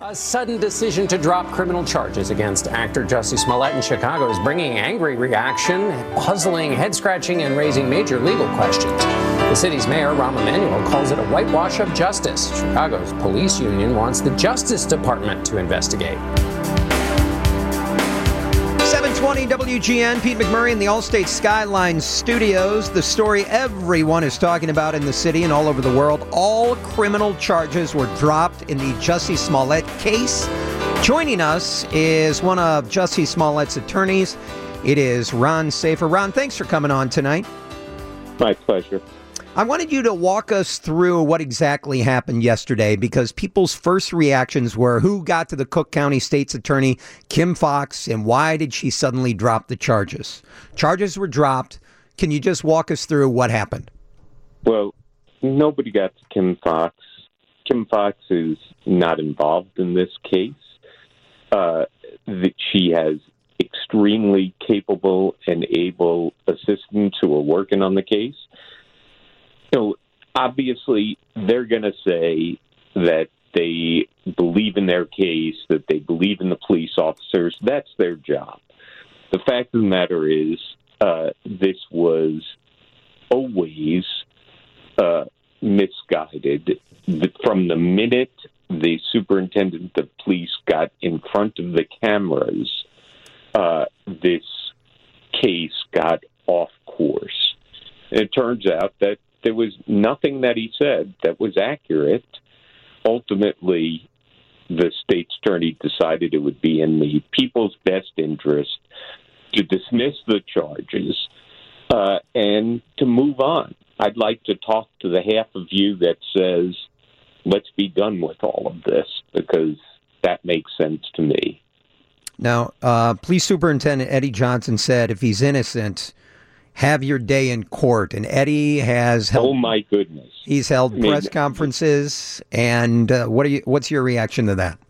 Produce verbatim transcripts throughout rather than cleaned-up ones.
A sudden decision to drop criminal charges against actor Jussie Smollett in Chicago is bringing angry reaction, puzzling, head-scratching, and raising major legal questions. The city's mayor, Rahm Emanuel, calls it a whitewash of justice. Chicago's police union wants the Justice Department to investigate. seven twenty W G N, Pete McMurray in the Allstate Skyline Studios. The story everyone is talking about in the city and all over the world. All criminal charges were dropped in the Jussie Smollett case. Joining us is one of Jussie Smollett's attorneys. It is Ron Safer. Ron, thanks for coming on tonight. My pleasure. I wanted you to walk us through what exactly happened yesterday, because people's first reactions were, who got to the Cook County State's Attorney, Kim Foxx, and why did she suddenly drop the charges? Charges were dropped. Can you just walk us through what happened? Well, nobody got to Kim Foxx. Kim Foxx is not involved in this case. Uh, that she has extremely capable and able assistants who are working on the case. You know, obviously, they're going to say that they believe in their case, that they believe in the police officers. That's their job. The fact of the matter is, uh, this was always uh, misguided. From the minute the superintendent of police got in front of the cameras, uh, this case got off course. And it turns out that there was nothing that he said that was accurate. Ultimately, the state's attorney decided it would be in the people's best interest to dismiss the charges uh, and to move on. I'd like to talk to the half of you that says, let's be done with all of this, because that makes sense to me. Now, uh, Police Superintendent Eddie Johnson said if he's innocent, have your day in court. And Eddie has held, oh my goodness, he's held I mean, press conferences. And uh, what are you? What's your reaction to that?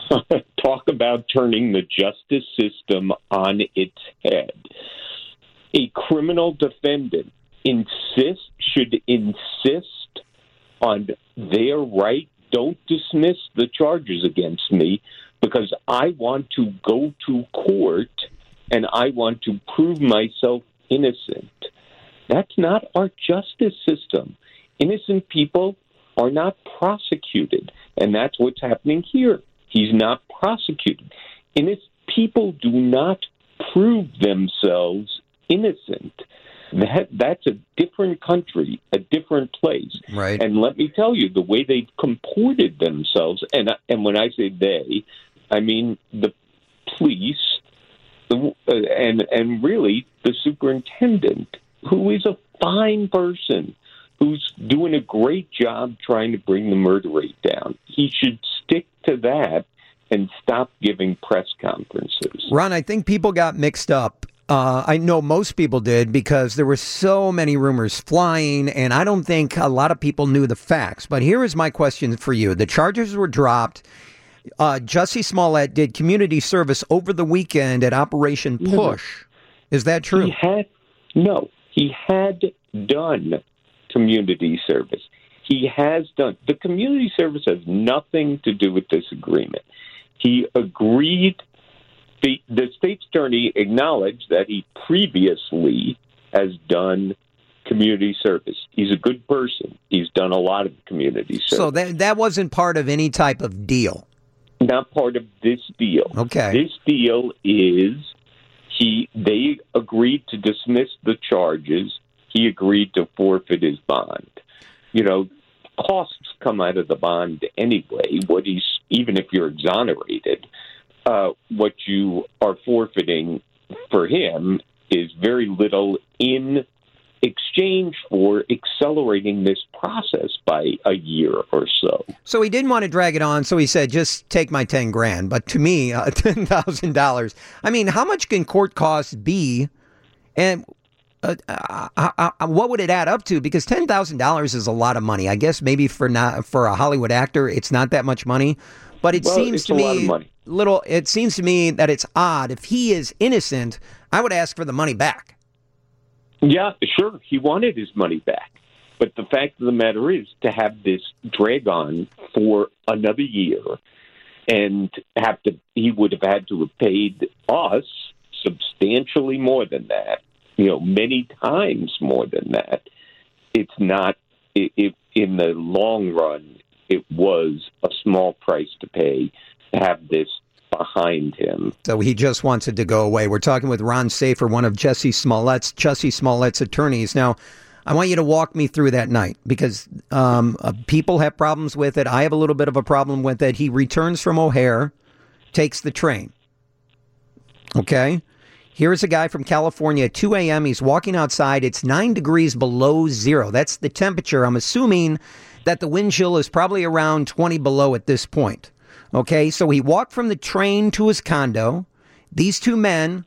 Talk about turning the justice system on its head. A criminal defendant insist should insist on their right. Don't dismiss the charges against me because I want to go to court and I want to prove myself innocent. That's not our justice system. Innocent people are not prosecuted, and that's what's happening here. He's not prosecuted. Innocent people do not prove themselves innocent. That, that's a different country, a different place. Right. And let me tell you, the way they've comported themselves, and and when I say they, I mean the police, the, uh, and and really the superintendent, who is a fine person, who's doing a great job trying to bring the murder rate down. He should stick to that and stop giving press conferences. Ron, I think people got mixed up. Uh, I know most people did, because there were so many rumors flying, and I don't think a lot of people knew the facts. But here is my question for you. The charges were dropped. Uh, Jussie Smollett did community service over the weekend at Operation Push. No. Is that true? He had, no, he had done community service. He has done. The community service has nothing to do with this agreement. He agreed. The, the state's attorney acknowledged that he previously has done community service. He's a good person. He's done a lot of community service. So that that wasn't part of any type of deal? Not part of this deal. Okay. This deal is he. They agreed to dismiss the charges. He agreed to forfeit his bond. You know, costs come out of the bond anyway. What he's even if you're exonerated. Uh, what you are forfeiting for him is very little in exchange for accelerating this process by a year or so. So he didn't want to drag it on, so he said, just take my ten grand. But to me, uh, ten thousand dollars, I mean, how much can court costs be? And uh, uh, uh, uh, what would it add up to? Because ten thousand dollars is a lot of money. I guess maybe for not for a Hollywood actor, it's not that much money. But it well, seems to me little. It seems to me that it's odd. If he is innocent, I would ask for the money back. Yeah, sure. He wanted his money back. But the fact of the matter is, to have this drag on for another year, and have to. He would have had to have paid us substantially more than that. You know, many times more than that. It's not. It, it, in the long run, it was a small price to pay to have this behind him. So he just wants it to go away. We're talking with Ron Safer, one of Jussie Smollett's, Jussie Smollett's attorneys. Now, I want you to walk me through that night because um, uh, people have problems with it. I have a little bit of a problem with it. He returns from O'Hare, takes the train. Okay? Here's a guy from California at two a.m. He's walking outside. It's nine degrees below zero. That's the temperature. I'm assuming that the wind chill is probably around twenty below at this point. Okay, so he walked from the train to his condo. These two men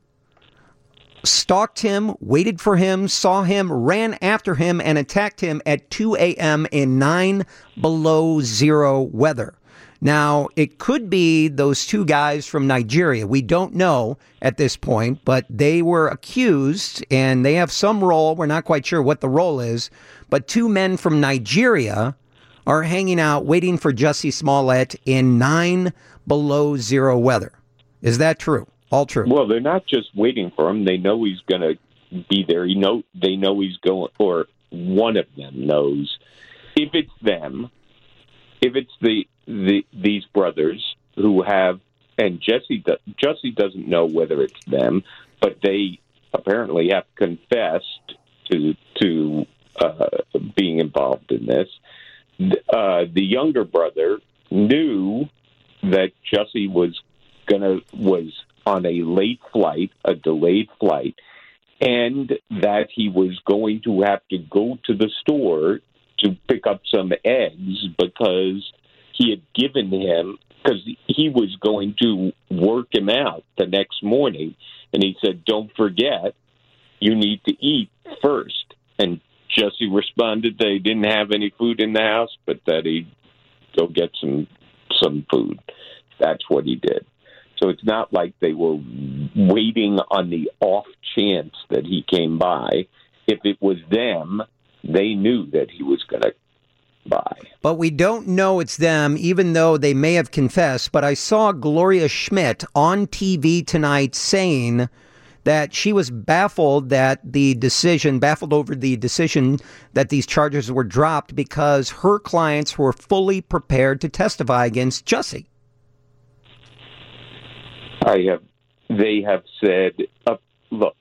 stalked him, waited for him, saw him, ran after him, and attacked him at two a.m. in nine below zero weather. Now, it could be those two guys from Nigeria. We don't know at this point, but they were accused, and they have some role. We're not quite sure what the role is, but two men from Nigeria are hanging out waiting for Jussie Smollett in nine below zero weather. Is that true? All true? Well, they're not just waiting for him. They know he's going to be there. You know, they know he's going, or one of them knows. If it's them, if it's the, the these brothers who have, and Jussie, Jussie doesn't know whether it's them, but they apparently have confessed to to uh, being involved in this. Uh, the younger brother knew that Jussie was gonna was on a late flight, a delayed flight, and that he was going to have to go to the store to pick up some eggs because he had given him, because he was going to work him out the next morning, and he said, "Don't forget, you need to eat first." And Jussie responded that he didn't have any food in the house, but that he'd go get some some food. That's what he did. So it's not like they were waiting on the off chance that he came by. If it was them, they knew that he was going to by. But we don't know it's them, even though they may have confessed. But I saw Gloria Schmidt on T V tonight saying that she was baffled that the decision, baffled over the decision that these charges were dropped because her clients were fully prepared to testify against Jussie. I have, they have said, uh, look,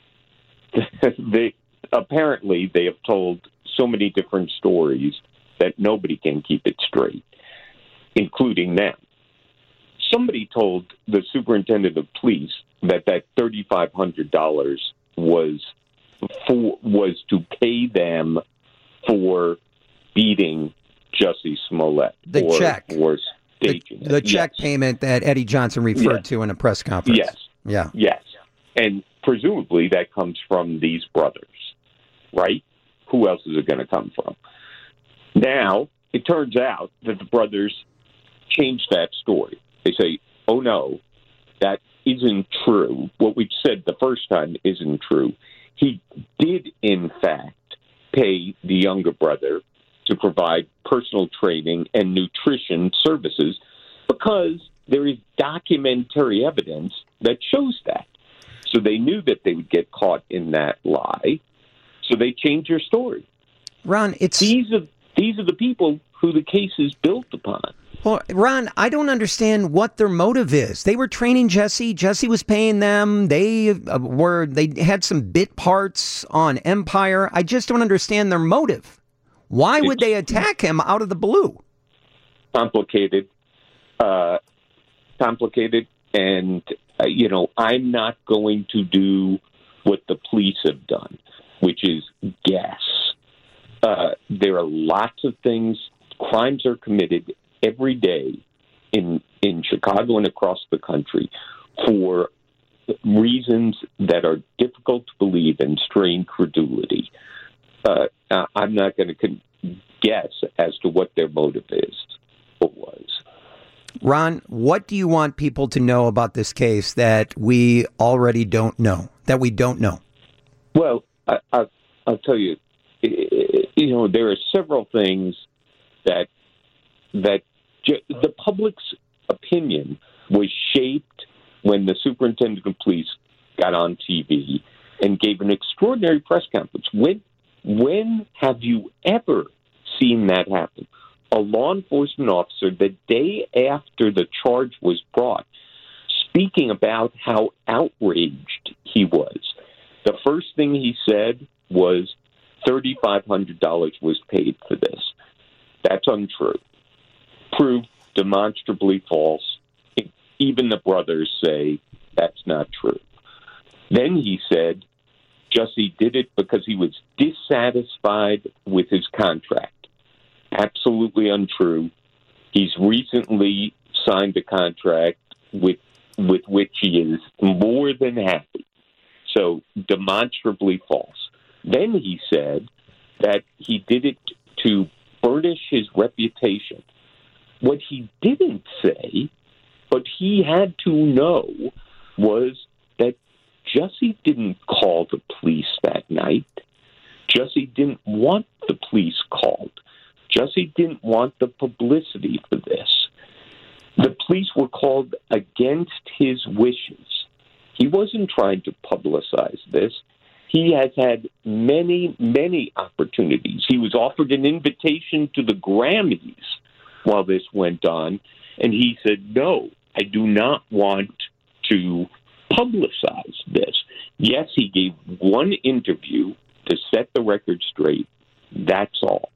they apparently they have told so many different stories that nobody can keep it straight, including them. Somebody told the superintendent of police that that thirty-five hundred dollars was for was to pay them for beating Jussie Smollett. The or, check. Or staging the, the it. check yes. payment that Eddie Johnson referred yes. to in a press conference. Yes. Yeah. Yes. And presumably that comes from these brothers, right? Who else is it going to come from? Now, it turns out that the brothers changed that story. They say, oh, no, that isn't true. What we said the first time isn't true. He did, in fact, pay the younger brother to provide personal training and nutrition services because there is documentary evidence that shows that. So they knew that they would get caught in that lie. So they changed their story. Ron, it's these are these are the people who the case is built upon. Well, Ron, I don't understand what their motive is. They were training Jussie. Jussie was paying them. They uh, were they had some bit parts on Empire. I just don't understand their motive. Why would they attack him out of the blue? Complicated, uh, complicated, and uh, you know, I'm not going to do what the police have done, which is guess. Uh, there are lots of things. Crimes are committed every day in in Chicago and across the country for reasons that are difficult to believe and strain credulity. Uh, I'm not going to con- guess as to what their motive is or was. Ron, what do you want people to know about this case that we already don't know, that we don't know? Well, I, I, I'll tell you, you know, there are several things that that ju- the public's opinion was shaped when the superintendent of police got on T V and gave an extraordinary press conference. When, when have you ever seen that happen? A law enforcement officer, the day after the charge was brought, speaking about how outraged he was. The first thing he said was three thousand five hundred dollars was paid for this. That's untrue. Proved demonstrably false. Even the brothers say that's not true. Then he said Jussie did it because he was dissatisfied with his contract. Absolutely untrue. He's recently signed a contract with with which he is more than happy. So demonstrably false. Then he said that he did it to burnish his reputation. What he didn't say, but he had to know, was that Jussie didn't call the police that night. Jussie didn't want the police called. Jussie didn't want the publicity for this. The police were called against his wishes. He wasn't trying to publicize this. He has had many, many opportunities. He was offered an invitation to the Grammys while this went on, and he said, no, I do not want to publicize this. Yes, he gave one interview to set the record straight. That's all.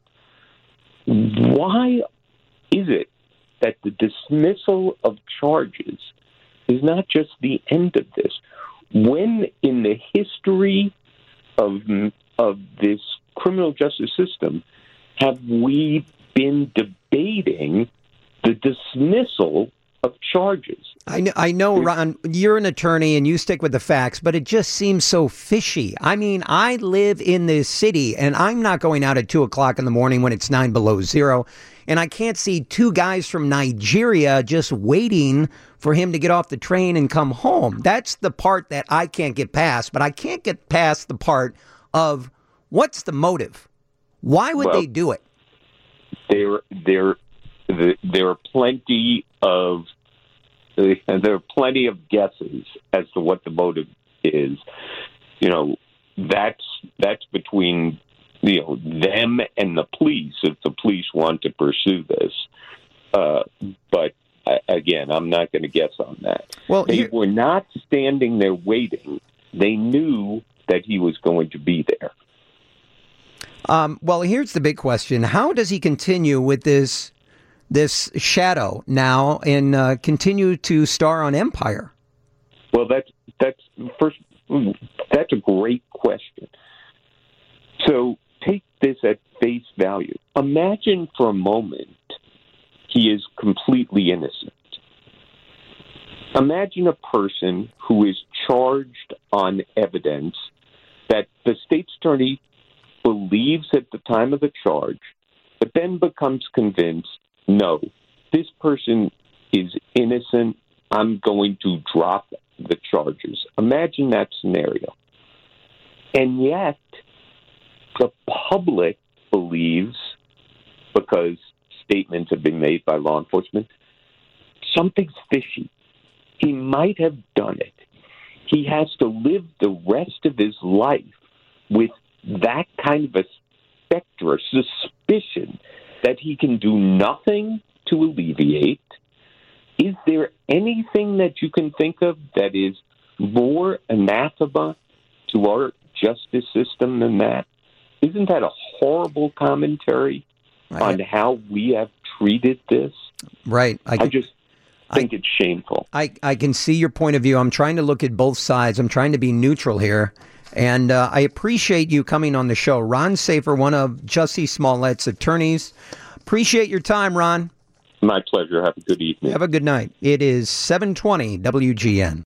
Why is it that the dismissal of charges is not just the end of this? When in the history of, of this criminal justice system have we been debating the dismissal of charges? I know, I know, Ron, you're an attorney and you stick with the facts, but it just seems so fishy. I mean, I live in this city and I'm not going out at two o'clock in the morning when it's nine below zero. And I can't see two guys from Nigeria just waiting for him to get off the train and come home. That's the part that I can't get past. But I can't get past the part of what's the motive? Why would well, they do it? There, there, there are plenty of there are plenty of guesses as to what the motive is. You know, that's that's between you know them and the police if the police want to pursue this. Uh, but I, again, I'm not going to guess on that. Well, they here- were not standing there waiting. They knew that he was going to be there. Um, well, here's the big question: how does he continue with this? This shadow now and uh, continue to star on Empire? Well, that's that's first. That's a great question. So take this at face value. Imagine for a moment he is completely innocent. Imagine a person who is charged on evidence that the state's attorney believes at the time of the charge, but then becomes convinced, no, this person is innocent. I'm going to drop the charges. Imagine that scenario. And yet, the public believes, because statements have been made by law enforcement, something's fishy. He might have done it. He has to live the rest of his life with that kind of a specter, suspicion that he can do nothing to alleviate. Is there anything that you can think of that is more anathema to our justice system than that? Isn't that a horrible commentary right. on how we have treated this? Right. I, I just think I, it's shameful. I, I can see your point of view. I'm trying to look at both sides. I'm trying to be neutral here. And uh, I appreciate you coming on the show. Ron Safer, one of Jussie Smollett's attorneys. Appreciate your time, Ron. My pleasure. Have a good evening. Have a good night. It is seven twenty W G N.